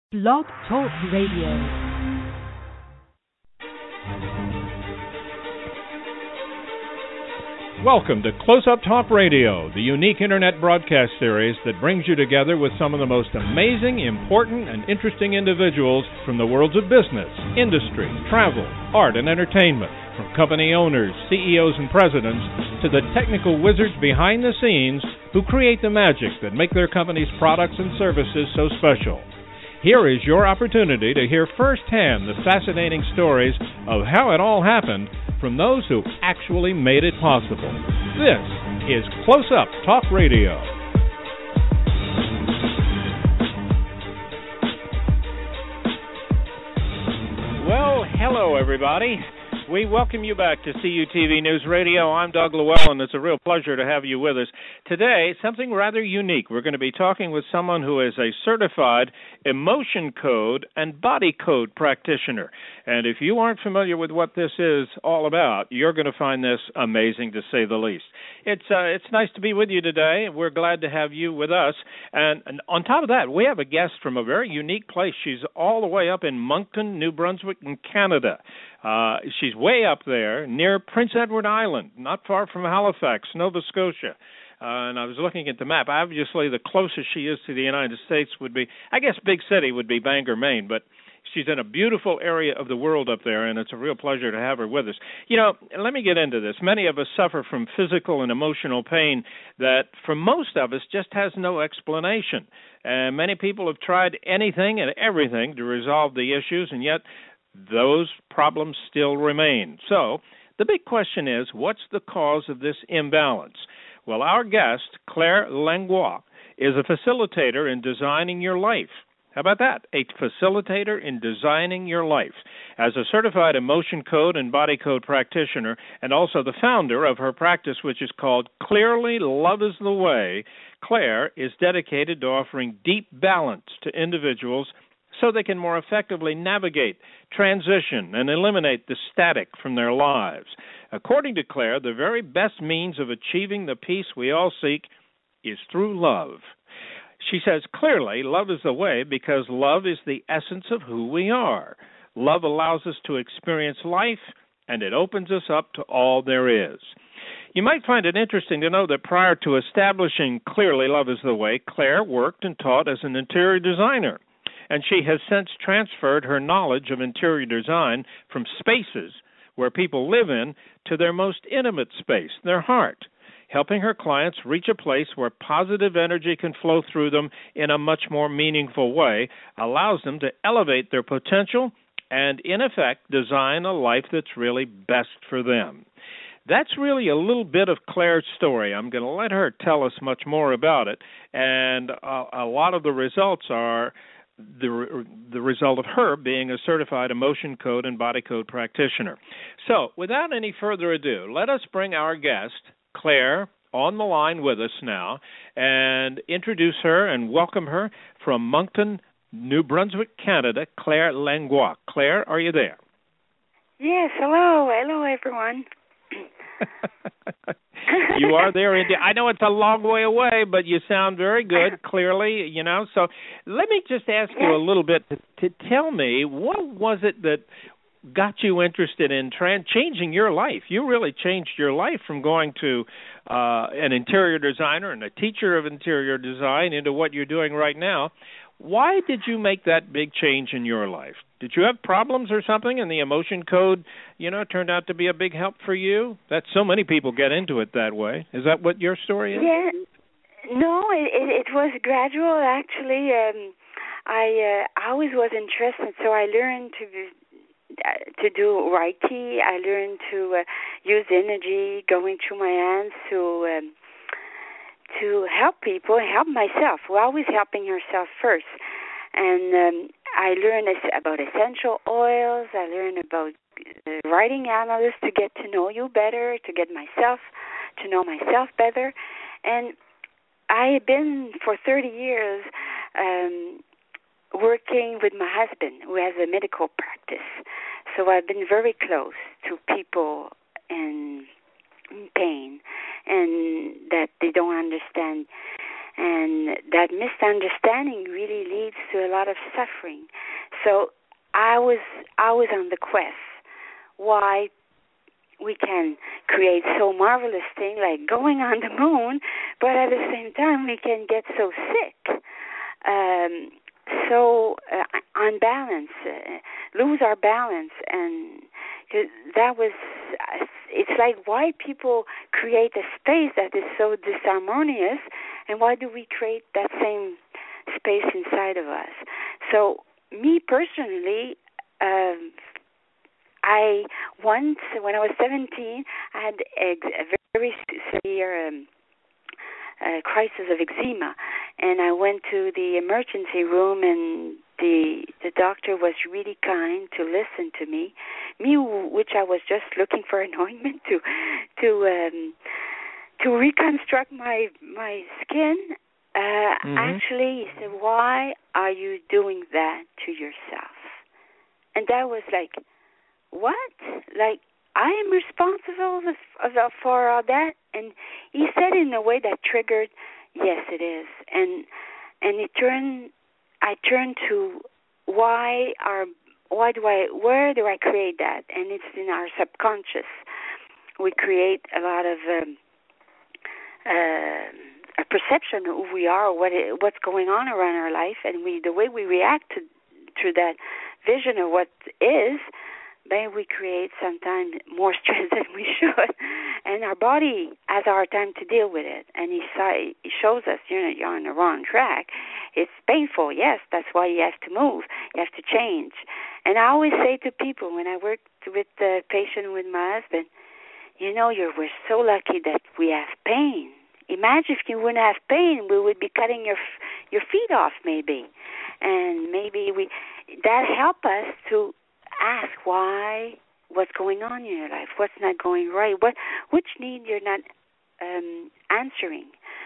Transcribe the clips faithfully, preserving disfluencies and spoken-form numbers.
Blog Talk Radio. Welcome to Close-Up Talk Radio, the unique internet broadcast series that brings you together with some of the most amazing, important, and interesting individuals from the worlds of business, industry, travel, art, and entertainment, from company owners, C E Os, and presidents, to the technical wizards behind the scenes who create the magic that make their company's products and services so special. Here is your opportunity to hear firsthand the fascinating stories of how it all happened from those who actually made it possible. This is Close Up Talk Radio. Well, hello everybody. We welcome you back to C U T V News Radio. I'm Doug Llewellyn. It's a real pleasure to have you with us. Today, something rather unique. We're going to be talking with someone who is a certified emotion code and body code practitioner. And if you aren't familiar with what this is all about, you're going to find this amazing, to say the least. It's uh, it's nice to be with you today. We're glad to have you with us. And, and on top of that, we have a guest from a very unique place. She's all the way up in Moncton, New Brunswick, in Canada. Uh, she's way up there near Prince Edward Island, not far from Halifax, Nova Scotia. Uh, and I was looking at the map. Obviously, the closest she is to the United States would be, I guess, big city would be Bangor, Maine. But she's in a beautiful area of the world up there, and it's a real pleasure to have her with us. You know, let me get into this. Many of us suffer from physical and emotional pain that, for most of us, just has no explanation. And many people have tried anything and everything to resolve the issues, and yet those problems still remain. So the big question is, what's the cause of this imbalance? Well, our guest, Claire Langlois, is a facilitator in designing your life. How about that? A facilitator in designing your life. As a certified emotion code and body code practitioner, and also the founder of her practice, which is called Clearly Love is the Way, Claire is dedicated to offering deep balance to individuals so they can more effectively navigate, transition, and eliminate the static from their lives. According to Claire, the very best means of achieving the peace we all seek is through love. She says, clearly, love is the way because love is the essence of who we are. Love allows us to experience life, and it opens us up to all there is. You might find it interesting to know that prior to establishing Clearly Love is the Way, Claire worked and taught as an interior designer. And she has since transferred her knowledge of interior design from spaces where people live in to their most intimate space, their heart, helping her clients reach a place where positive energy can flow through them in a much more meaningful way, allows them to elevate their potential and, in effect, design a life that's really best for them. That's really a little bit of Claire's story. I'm going to let her tell us much more about it, and a, a lot of the results are the the result of her being a certified emotion code and body code practitioner. So, without any further ado, let us bring our guest, Claire, on the line with us now and introduce her and welcome her from Moncton, New Brunswick, Canada, Claire Langlois. Claire, are you there? Yes, hello. Hello, everyone. You are there, India. I know it's a long way away, but you sound very good, clearly, you know. So let me just ask you a little bit to, to tell me, what was it that got you interested in tra- changing your life? You really changed your life from going to uh, an interior designer and a teacher of interior design into what you're doing right now. Why did you make that big change in your life? Did you have problems or something, and the emotion code, you know, turned out to be a big help for you? That so many people get into it that way. Is that what your story is? Yeah. No, it, it, it was gradual, actually. Um, I uh, always was interested, so I learned to uh, to do Reiki. I learned to uh, use energy going through my hands to um, to help people, help myself. We're always helping yourself first. And um, I learned about essential oils. I learned about uh, writing analysis to get to know you better, to get myself, to know myself better. And I've been for thirty years um, working with my husband, who has a medical practice. So I've been very close to people in pain and that they don't understand. and that misunderstanding really leads to a lot of suffering. So I was I was on the quest why we can create so marvelous thing like going on the moon, but at the same time we can get so sick, um, so uh, unbalanced, uh, lose our balance, and that was. It's like why people create a space that is so disharmonious, and why do we create that same space inside of us? So me personally. Um, I once, when I was seventeen, I had a, a very severe um, uh, crisis of eczema, and I went to the emergency room, and the the doctor was really kind to listen to me, me which I was just looking for an ointment to to um, to reconstruct my my skin. Uh, mm-hmm. Actually, he said, "Why are you doing that to yourself?" And that was like. What? Like, I am responsible for all that? And he said it in a way that triggered, yes, it is. And and it turned, I turned to why are, why do I, where do I create that? And it's in our subconscious. We create a lot of um, uh, a perception of who we are, what it, what's going on around our life, and we the way we react to, to that vision of what is. Then we create sometimes more stress than we should, and our body has a hard time to deal with it. And he, saw, he shows us, you know, you're on the wrong track. It's painful, yes. That's why you have to move. You have to change. And I always say to people when I work with the patient with my husband, you know, you're we're so lucky that we have pain. Imagine if you wouldn't have pain, we would be cutting your your feet off, maybe, and maybe we that help us to. Ask why, what's going on in your life, what's not going right, what which need you're not um, answering.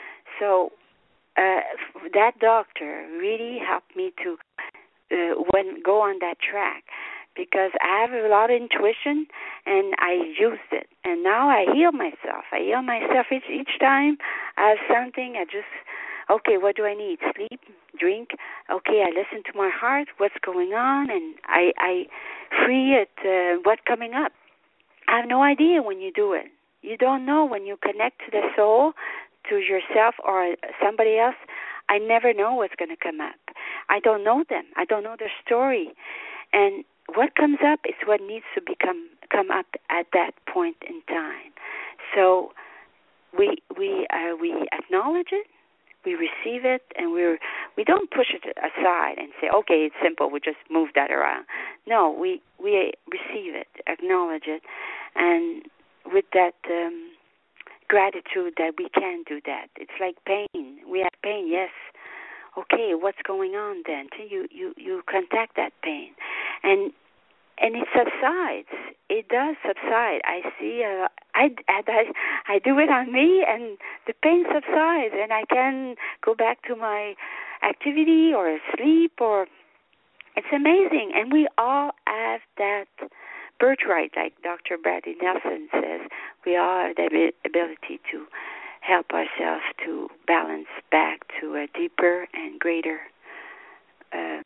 So uh, that doctor really helped me to uh, when go on that track because I have a lot of intuition and I used it. And now I heal myself. I heal myself each, each time I have something, I just, okay, what do I need? Sleep, drink. Okay, I listen to my heart, what's going on, and I, I free it, uh, what's coming up. I have no idea when you do it. You don't know when you connect to the soul, to yourself or somebody else. I never know what's going to come up. I don't know them. I don't know their story. And what comes up is what needs to become come up at that point in time. So we we uh, we acknowledge it. We receive it, and we we don't push it aside and say, okay, it's simple, we just move that around. No, we we receive it, acknowledge it, and with that um, gratitude that we can do that. It's like pain. We have pain, yes. Okay, what's going on then? So you, you, you contact that pain, and and it subsides. It does subside. I see. Uh, I, I, I do it on me, and the pain subsides, and I can go back to my activity or sleep. Or it's amazing, and we all have that birthright, like Doctor Bradley Nelson says. We all have the ability to help ourselves to balance back to a deeper and greater um,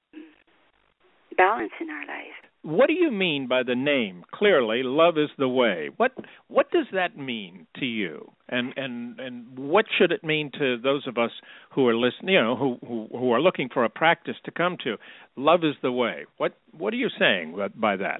balance in our life. What do you mean by the name? Clearly, love is the way. What what does that mean to you? And and, and what should it mean to those of us who are listening, you know, who, who who are looking for a practice to come to? Love is the way. What what are you saying by that?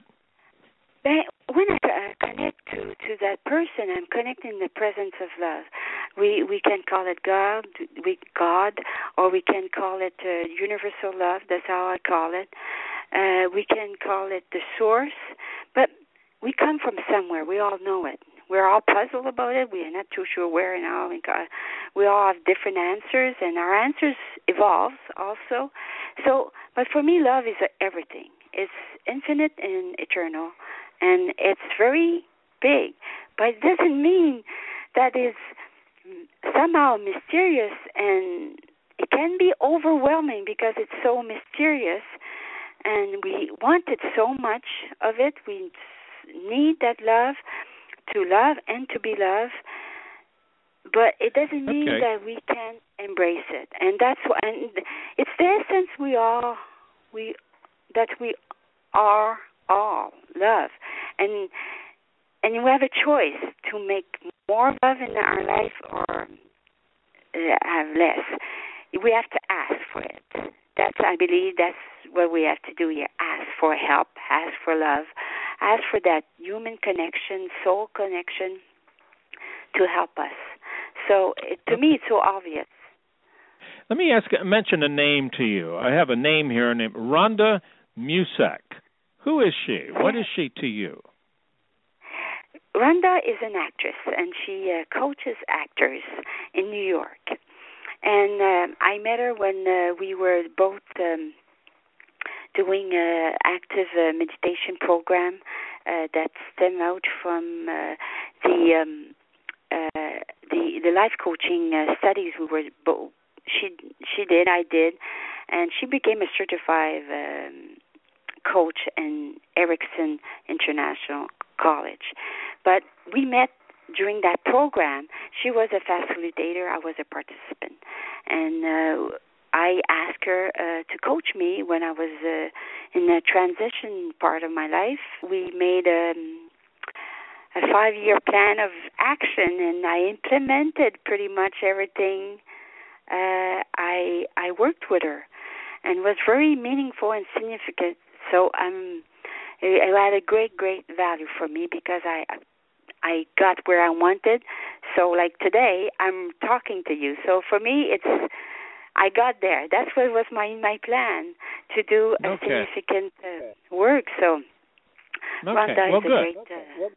When I connect to, to that person, I'm connecting the presence of love. We we can call it God, we God, or we can call it uh, universal love. That's how I call it. Uh, we can call it the source, but we come from somewhere. We all know it. We're all puzzled about it. We're not too sure where and how. We all have different answers, and our answers evolve also. So, but for me, love is everything. It's infinite and eternal, and it's very big. But it doesn't mean that it's somehow mysterious, and it can be overwhelming because it's so mysterious. And we wanted so much of it. We need that love, to love and to be loved. but it doesn't mean Okay. that we can embrace it. And that's what, and it's the essence we are, we that we are all love, and and we have a choice to make more love in our life or uh, have less. We have to ask for it. That's, I believe, that's what we have to do here. Ask for help, ask for love, ask for that human connection, soul connection to help us. So it, to me, it's so obvious. Let me ask, mention a name to you. I have a name here named Rhonda Musak. Who is she? What is she to you? Rhonda is an actress, and she uh, coaches actors in New York. And um, I met her when uh, we were both um, doing an active uh, meditation program uh, that stemmed out from uh, the um, uh, the the life coaching uh, studies we were both. She she did, I did, and she became a certified um, coach in Erickson International College. But we met during that program. She was a facilitator, I was a participant. And uh, I asked her uh, to coach me when I was uh, in the transition part of my life. We made um, a five-year plan of action, and I implemented pretty much everything uh, I I worked with her, and was very meaningful and significant. So um, it, it had a great, great value for me because I I got where I wanted. So like today, I'm talking to you. So for me, it's I got there. That's what was my my plan, to do a Okay. significant uh, work. So Okay. Rhonda Well, is a good. great. Uh,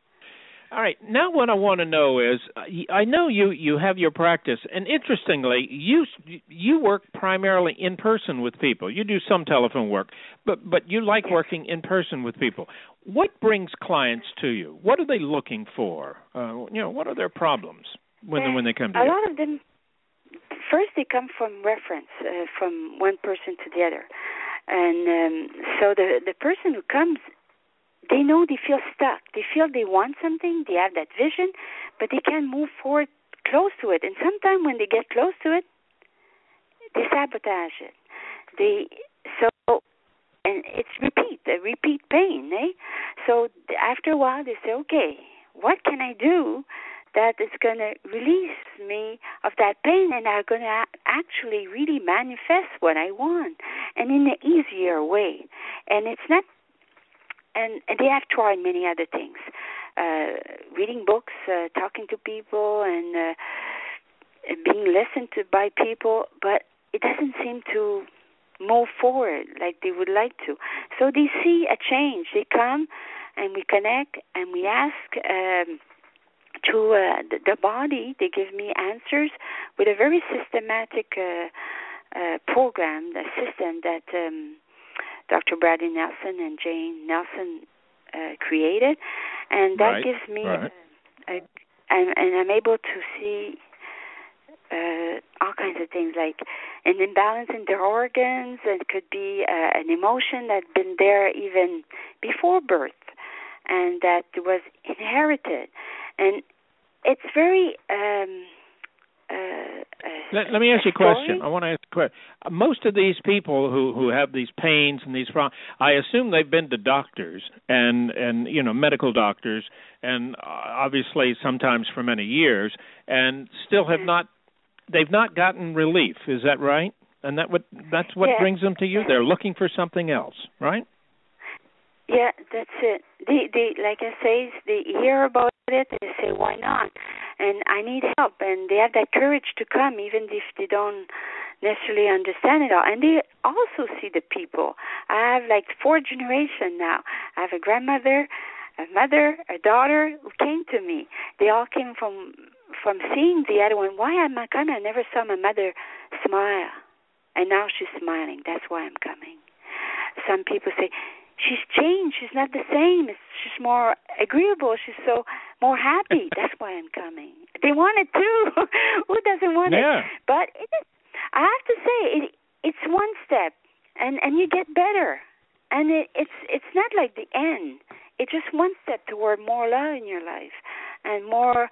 All right. Now, what I want to know is, uh, I know you, you have your practice, and interestingly, you you work primarily in person with people. You do some telephone work, but but you like working in person with people. What brings clients to you? What are they looking for? Uh, you know, what are their problems when they, when they come to a you? lot of them, first they come from reference, uh, from one person to the other, and um, so the the person who comes, they know they feel stuck. They feel they want something, they have that vision, but they can't move forward close to it. And sometimes when they get close to it, they sabotage it. They so, and it's repeat, a repeat pain, eh? So after a while, they say, okay, what can I do that is going to release me of that pain, and are going to actually really manifest what I want, and in an easier way. And it's not. And, and they have tried many other things, uh, reading books, uh, talking to people, and uh, being listened to by people, but it doesn't seem to move forward like they would like to. So they see a change. They come, and we connect, and we ask um, to uh, the, the body. They give me answers with a very systematic uh, uh, program, a system that Um, Doctor Bradley Nelson and Jane Nelson uh, created, and that Right, gives me, right. a, a, and, and I'm able to see uh, all kinds of things like an imbalance in their organs. It could be uh, an emotion that's been there even before birth, and that was inherited, and it's very. Um, Uh, uh, Let, let me ask you a question. story? I want to ask a question. Uh, most of these people who, who have these pains and these problems, I assume they've been to doctors and, and you know, medical doctors, and uh, obviously sometimes for many years, and still have not, they've not gotten relief. Is that right? And that what that's what Yeah. brings them to you? They're looking for something else, right? Yeah, that's it. They, they, like I say, they hear about it and they say, why not? And I need help. And they have that courage to come, even if they don't necessarily understand it all. And they also see the people. I have like four generations now. I have a grandmother, a mother, a daughter who came to me. They all came from from seeing the other one. Why am I coming? I never saw my mother smile. And now she's smiling. That's why I'm coming. Some people say, she's changed. She's not the same. She's more agreeable. She's so more happy. That's why I'm coming. They want it too. Who doesn't want Yeah. it? But it is, I have to say, it, it's one step, and, and you get better. And it, it's it's not like the end. It's just one step toward more love in your life, and more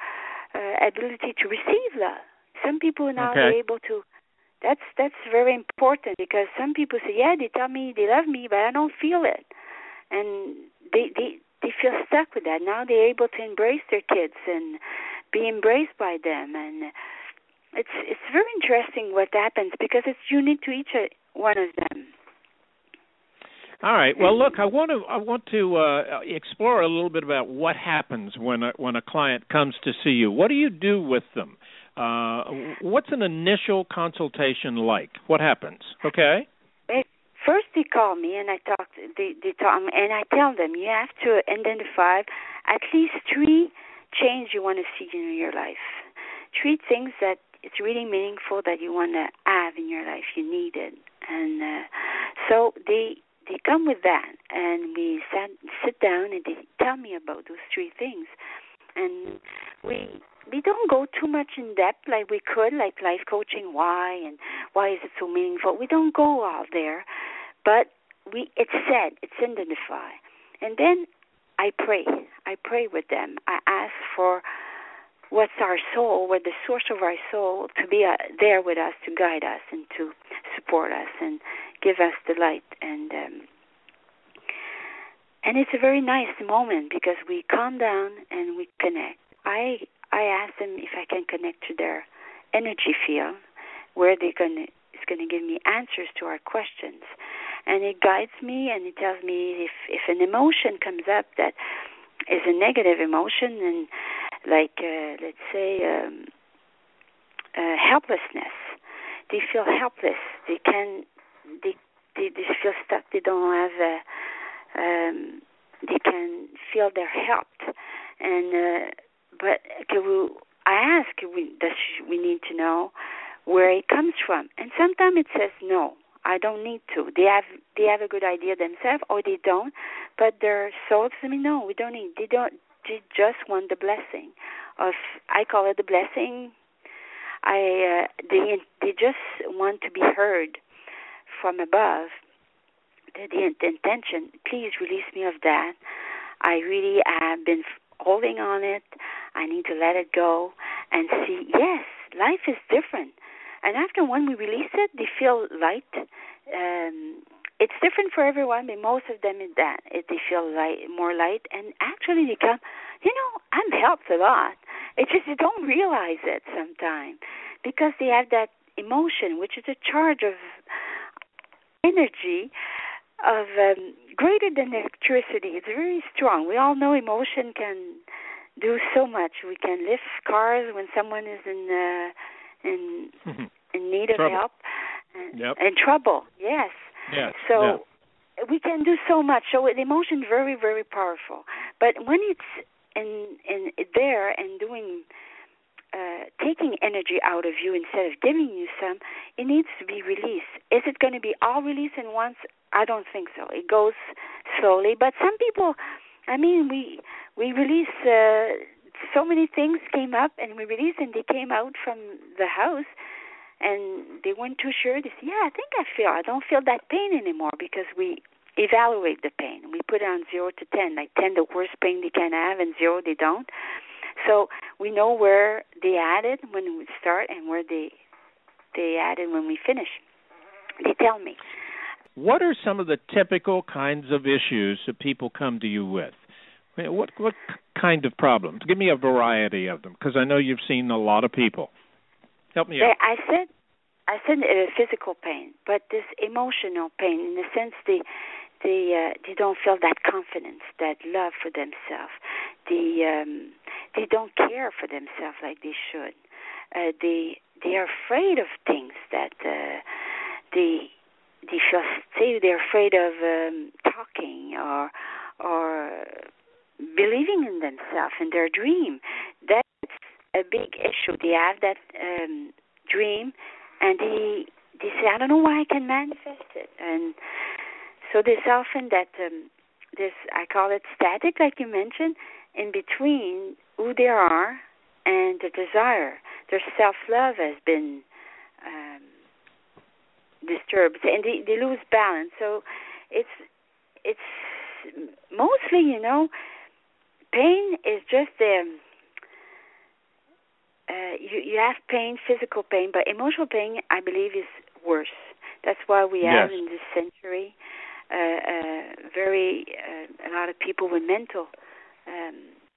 uh, ability to receive love. Some people now okay. are able to. That's that's very important, because some people say, yeah, they tell me they love me, but I don't feel it, and they they they feel stuck with that. Now they're able to embrace their kids and be embraced by them, and it's it's very interesting what happens, because it's unique to each one of them. All right. Well, look, I want to I want to uh, explore a little bit about what happens when a, when a client comes to see you. What do you do with them? Uh, what's an initial consultation like? What happens? Okay. First, they call me and I talk. They they talk, and I tell them you have to identify at least three changes you want to see in your life. Three things that it's really meaningful that you want to have in your life. You need it, and uh, so they. They come with that, and we sat, sit down, and they tell me about those three things. And we we don't go too much in depth like we could, like life coaching, why, and why is it so meaningful. We don't go all there, but we it's said, it's identified. And then I pray. I pray with them. I ask for what's our soul, what the source of our soul, to be uh, there with us, to guide us, and to support us, and give us the light. And um, and it's a very nice moment, because we calm down and we connect. I I ask them if I can connect to their energy field, where they're gonna it's gonna give me answers to our questions, and it guides me, and it tells me if if an emotion comes up that is a negative emotion, and like uh, let's say um, uh, helplessness. They feel helpless. They can. They, they they feel stuck. They don't have. A, um, they can feel they're helped, and uh, but can we, I ask. We does we need to know where it comes from, and sometimes it says no. I don't need to. They have they have a good idea themselves, or they don't. But their soul says me, no, we don't need. They don't. They just want the blessing of. I call it the blessing. I uh, they they just want to be heard from above. The, the, the intention, please release me of that. I really have been holding on it. I need to let it go and see. Yes, life is different. And after when we release it, they feel light. Um, it's different for everyone, but most of them is that it, they feel light, more light, and actually they come. You know, I'm helped a lot. It's just you don't realize it sometimes, because they have that emotion, which is a charge of energy of um, greater than electricity. It's very strong. We all know emotion can do so much. We can lift cars when someone is in uh, in in need of trouble. help and, yep. and trouble. Yes. Yes. So. Yeah. We can do so much. So the emotion is very, very powerful. But when it's in, in there and doing, uh, taking energy out of you instead of giving you some, it needs to be released. Is it going to be all released in once? I don't think so. It goes slowly. But some people, I mean, we we release, uh, so many things came up and we released, and they came out from the house. And they weren't too sure. They said, yeah, I think I feel, I don't feel that pain anymore, because we evaluate the pain. We put it on zero to ten, like ten the worst pain they can have, and zero they don't. So we know where they added when we start and where they they added when we finish. They tell me. What are some of the typical kinds of issues that people come to you with? What what kind of problems? Give me a variety of them, because I know you've seen a lot of people. Help me out. I said, I said uh, physical pain, but this emotional pain, in the sense they, they, uh, they don't feel that confidence, that love for themselves. They, um, they don't care for themselves like they should. Uh, they, they are afraid of things that uh, they, they feel. Say they're afraid of um, talking or, or believing in themselves in their dream. That's a big issue. They have that um, dream, and they they say, I don't know why I can manifest it. And so there's often that um, this, I call it static, like you mentioned, in between who they are and the desire. Their self-love has been um, disturbed, and they, they lose balance. So it's it's mostly, you know, pain is just the you, you have pain, physical pain, but emotional pain, I believe, is worse. That's why we have yes. in this century uh, uh, very uh, a lot of people with mental. Um,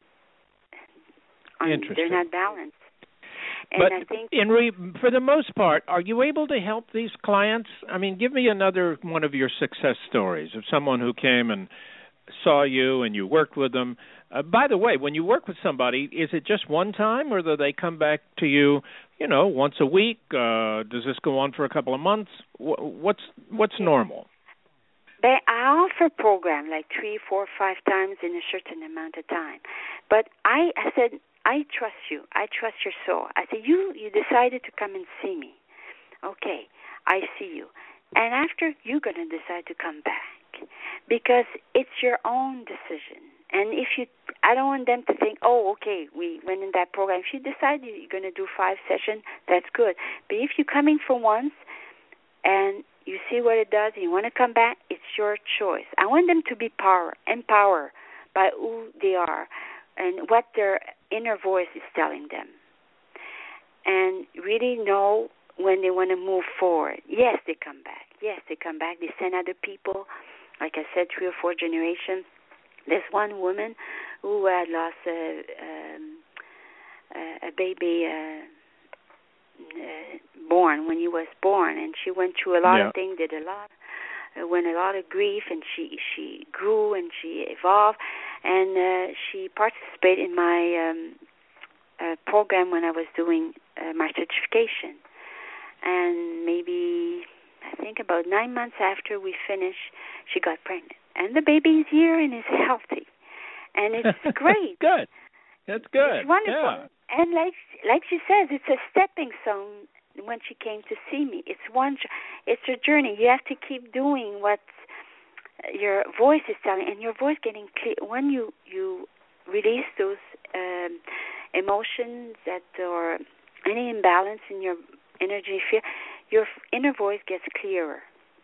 on, Interesting. They're not balanced. And but I think, in re, for the most part, are you able to help these clients? I mean, give me another one of your success stories of someone who came and saw you and you worked with them. Uh, by the way, when you work with somebody, is it just one time, or do they come back to you, you know, once a week? Uh, does this go on for a couple of months? What's what's normal? They, I offer program like three, four, five times in a certain amount of time. But I, I said, I trust you. I trust your soul. I said, you, you decided to come and see me. Okay, I see you. And after, you're going to decide to come back because it's your own decision. And if you, I don't want them to think, oh, okay, we went in that program. If you decide you're going to do five sessions, that's good. But if you're coming for once and you see what it does and you want to come back, it's your choice. I want them to be power, empowered by who they are and what their inner voice is telling them. And really know when they want to move forward. Yes, they come back. Yes, they come back. They send other people. Like I said, three or four generations. There's one woman who had lost a, um, a baby uh, uh, born when he was born, and she went through a lot yeah. of things, did a lot, uh, went a lot of grief, and she she grew and she evolved, and uh, she participated in my um, uh, program when I was doing uh, my certification, and maybe I think about nine months after we finished, she got pregnant. And the baby is here and is healthy. And it's great. Good. That's good. It's wonderful. Yeah. And like like she says, it's a stepping stone when she came to see me. It's one, it's a journey. You have to keep doing what your voice is telling, and your voice getting clear. When you, you release those um, emotions that or any imbalance in your energy field, your inner voice gets clearer.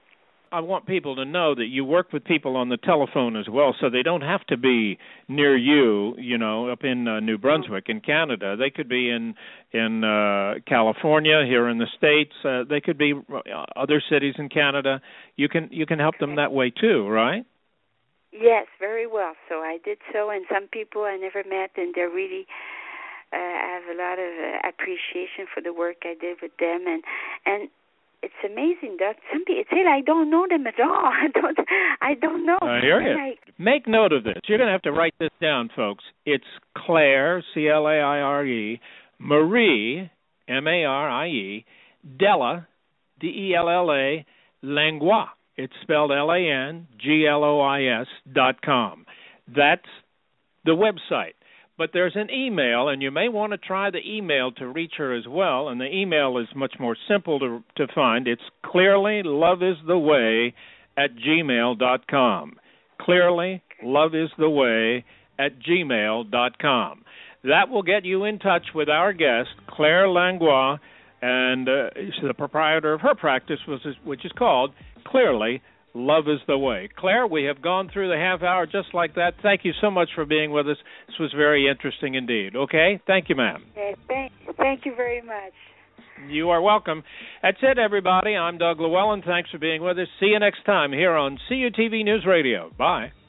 I want people to know that you work with people on the telephone as well, so they don't have to be near you, you know, up in uh, New Brunswick in Canada. They could be in in uh, California, here in the States. Uh, they could be other cities in Canada. You can you can help them that way too, right? Yes, very well. So I did so, and some people I never met, and they're really uh, have a lot of uh, appreciation for the work I did with them, and and. It's amazing that some people say I don't know them at all. I don't. I don't know. I hear you. I, Make note of this. You're going to have to write this down, folks. It's Claire, C L A I R E, Marie, M A R I E, Della, D E L L A, Langlois. It's spelled L A N G L O I S dot com. That's the website. But there's an email, and you may want to try the email to reach her as well. And the email is much more simple to to find. It's clearly love is the way at gmail dot com. Clearly love is the way at gmail dot com. That will get you in touch with our guest, Claire Langlois, and uh, she's the proprietor of her practice, which is called Clearly Love is the Way. Claire, we have gone through the half hour just like that. Thank you so much for being with us. This was very interesting indeed. Okay? Thank you, ma'am. yes, thank, thank you very much. You are welcome. That's it, everybody. I'm Doug Llewellyn. Thanks for being with us. See you next time here on C U T V News Radio. Bye.